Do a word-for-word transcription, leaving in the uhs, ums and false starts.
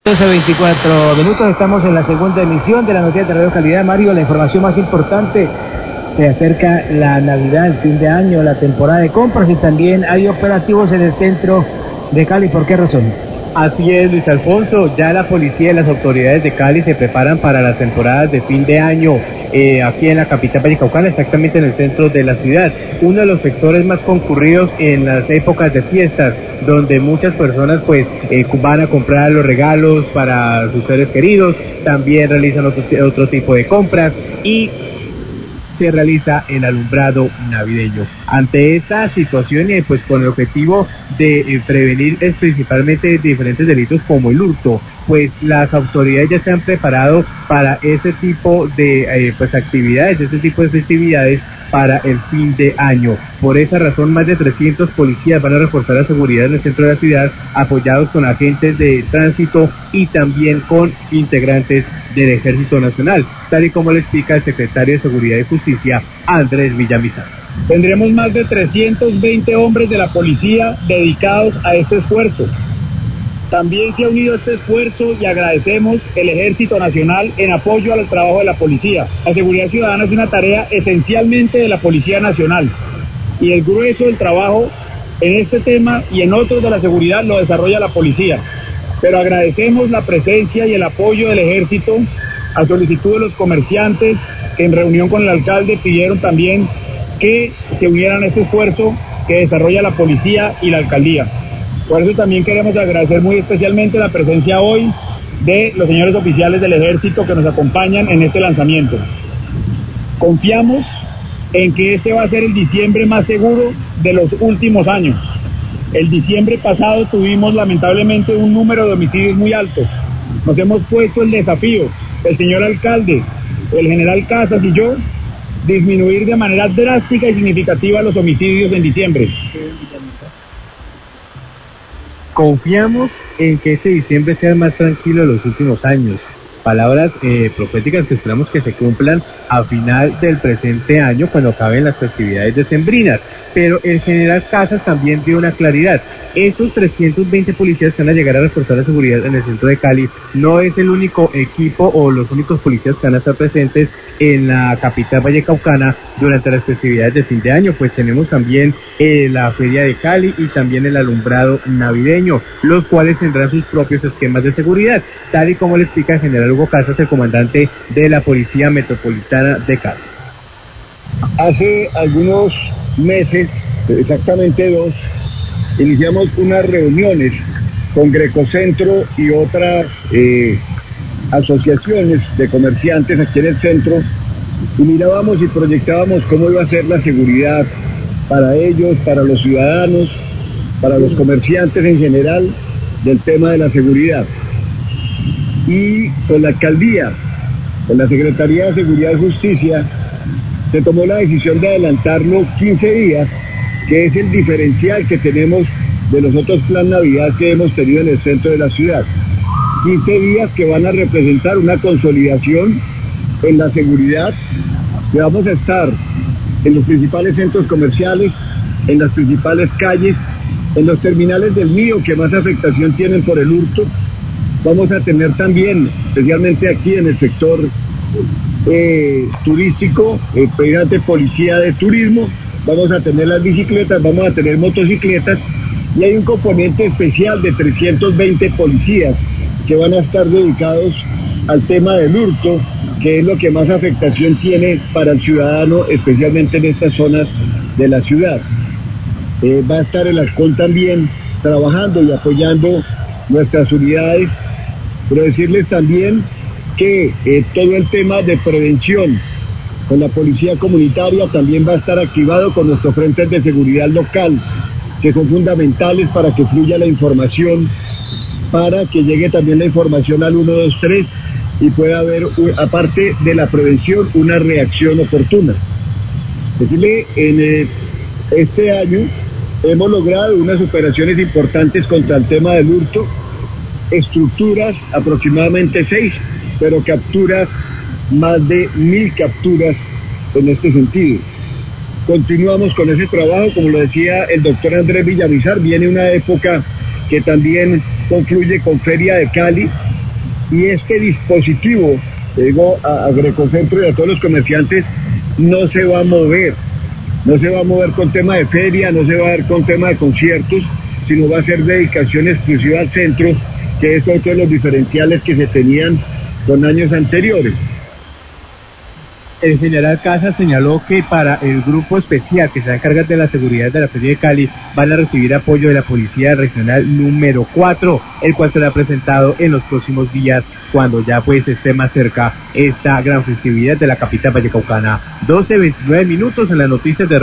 doce veinticuatro minutos, estamos en la segunda emisión de la noticia de Radio Calidad. Mario, la información más importante, se acerca la Navidad, el fin de año, la temporada de compras y también hay operativos en el centro de Cali. ¿Por qué razón? Así es, Luis Alfonso, ya la policía y las autoridades de Cali se preparan para las temporadas de fin de año eh, aquí en la capital vallecaucana, exactamente en el centro de la ciudad, uno de los sectores más concurridos en las épocas de fiestas, donde muchas personas pues eh, van a comprar los regalos para sus seres queridos, también realizan otro, otro tipo de compras y se realiza el alumbrado navideño. Ante esta situación, eh, pues con el objetivo de eh, prevenir eh, principalmente diferentes delitos como el hurto, pues las autoridades ya se han preparado para ese tipo de eh, pues actividades, ese tipo de festividades para el fin de año. Por esa razón, más de trescientos policías van a reforzar la seguridad en el centro de la ciudad, apoyados con agentes de tránsito y también con integrantes del Ejército Nacional, tal y como le explica el secretario de Seguridad y Justicia, Andrés Villamizar. Tendremos más de trescientos veinte hombres de la policía dedicados a este esfuerzo. También se ha unido a este esfuerzo y agradecemos el Ejército Nacional en apoyo al trabajo de la policía. La seguridad ciudadana es una tarea esencialmente de la Policía Nacional y el grueso del trabajo en este tema y en otros de la seguridad lo desarrolla la policía. Pero agradecemos la presencia y el apoyo del Ejército a solicitud de los comerciantes que en reunión con el alcalde pidieron también que se unieran a este esfuerzo que desarrolla la policía y la alcaldía. Por eso también queremos agradecer muy especialmente la presencia hoy de los señores oficiales del Ejército que nos acompañan en este lanzamiento. Confiamos en que este va a ser el diciembre más seguro de los últimos años. El diciembre pasado tuvimos lamentablemente un número de homicidios muy alto. Nos hemos puesto el desafío, el señor alcalde, el general Casas y yo, disminuir de manera drástica y significativa los homicidios en diciembre. Confiamos en que este diciembre sea el más tranquilo de los últimos años. Palabras eh, proféticas que esperamos que se cumplan a final del presente año cuando acaben las festividades decembrinas. Pero el general Casas también dio una claridad. Estos trescientos veinte policías que van a llegar a reforzar la seguridad en el centro de Cali no es el único equipo o los únicos policías que van a estar presentes en la capital vallecaucana durante las festividades de fin de año, pues tenemos también eh, la feria de Cali y también el alumbrado navideño, los cuales tendrán sus propios esquemas de seguridad, tal y como le explica el general Hugo Casas, el comandante de la Policía Metropolitana de Cali. Hace algunos meses, exactamente dos, iniciamos unas reuniones con Grecocentro y otras eh, asociaciones de comerciantes aquí en el centro y mirábamos y proyectábamos cómo iba a ser la seguridad para ellos, para los ciudadanos, para los comerciantes en general, del tema de la seguridad. Y con la alcaldía, con la Secretaría de Seguridad y Justicia, se tomó la decisión de adelantarlo quince días, que es el diferencial que tenemos de los otros plan Navidad que hemos tenido en el centro de la ciudad. quince días que van a representar una consolidación en la seguridad, que vamos a estar en los principales centros comerciales, en las principales calles, en los terminales del Mío que más afectación tienen por el hurto. Vamos a tener también, especialmente aquí en el sector eh, turístico, eh, de policía de turismo, vamos a tener las bicicletas, vamos a tener motocicletas y hay un componente especial de trescientos veinte policías que van a estar dedicados al tema del hurto, que es lo que más afectación tiene para el ciudadano, especialmente en estas zonas de la ciudad. Eh, va a estar el Ascol también trabajando y apoyando nuestras unidades, pero decirles también que eh, todo el tema de prevención con la policía comunitaria también va a estar activado con nuestros frentes de seguridad local, que son fundamentales para que fluya la información, para que llegue también la información al uno dos tres y pueda haber, aparte de la prevención, una reacción oportuna. Decirle, en eh, este año hemos logrado unas operaciones importantes contra el tema del hurto, estructuras aproximadamente seis, pero capturas, más de mil capturas en este sentido. Continuamos con ese trabajo, como lo decía el doctor Andrés Villamizar, viene una época que también concluye con Feria de Cali, y este dispositivo, le digo a, a Grecocentro y a todos los comerciantes, no se va a mover, no se va a mover con tema de feria, no se va a ver con tema de conciertos, sino va a ser dedicación exclusiva al centro, que es otro de los diferenciales que se tenían con años anteriores. El general Casas señaló que para el grupo especial que se va a encargar de la seguridad de la Feria de Cali van a recibir apoyo de la Policía Regional número cuatro, el cual será presentado en los próximos días cuando ya pues esté más cerca esta gran festividad de la capital vallecaucana. doce veintinueve minutos en las noticias de